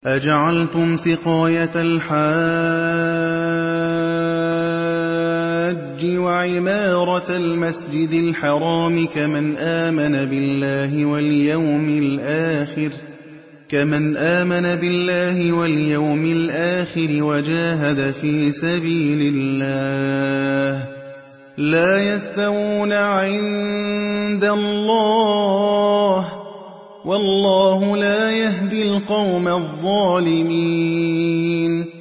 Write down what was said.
أَجَعَلْتُمْ سِقَايَةَ الْحَاجِّ وَعِمَارَةَ الْمَسْجِدِ الْحَرَامِ كَمَنْ آمَنَ بِاللَّهِ وَالْيَوْمِ الْآخِرِ وَجَاهَدَ فِي سَبِيلِ اللَّهِ ۚ لَا يَسْتَوُونَ عِندَ اللَّهِ ۗ وَاللَّهُ لَا يَهْدِي الْقَوْمَ الظَّالِمِينَ